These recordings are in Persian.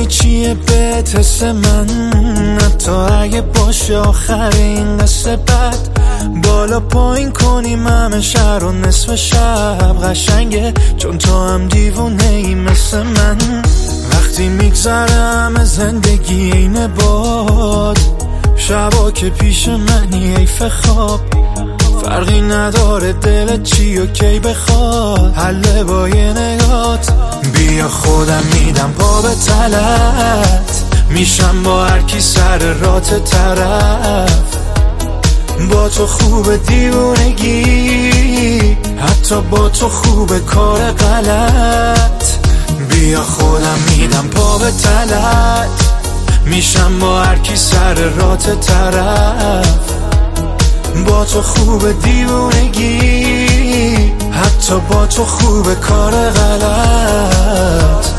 چیه به حس من، حتی اگه باشه آخر این قصه بد. بالا پایین کنیم همه شهر و نصف شب قشنگه، چون تو هم دیوونه ای مثل من. وقتی میگذرم زندگی این باد، شبا که پیش منی حیف خواب. فرقی نداره دلت چی و کی بخواد، حله با یه نگات. بیا خودم میدم پا به تلت، میشم با هر کی سر رات طرف. با تو خوب دیوونگی، حتی با تو خوب کار غلط. بیا خودم میدم پا به تلت، میشم با هر کی سر رات طرف. با تو خوب دیوونگی، حتی با تو خوب کار غلط.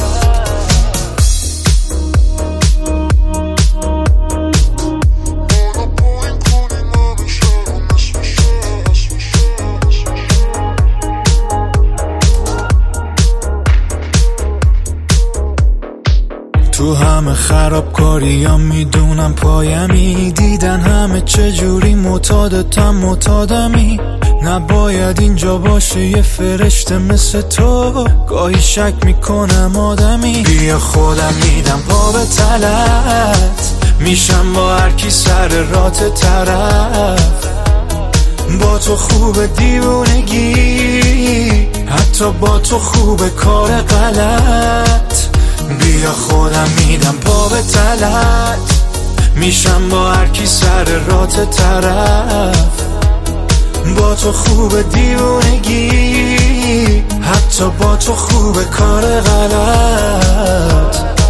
تو همه خرابکاریام میدونم پایمی، دیدن همه چجوری معتادتم معتادمی. نباید اینجا باشه یه فرشته مثل تو، گاهی شک میکنم آدمی. بیا خودم میدم پا به تلت، میشم با هر کی سر رات طرف. با تو خوب دیوونگی، حتی با تو خوب کار غلط. بیا خودم میدم پا به تلت، میشم با هر کی سر رات طرف. با تو خوب دیوونگی، حتی با تو خوب کار غلط.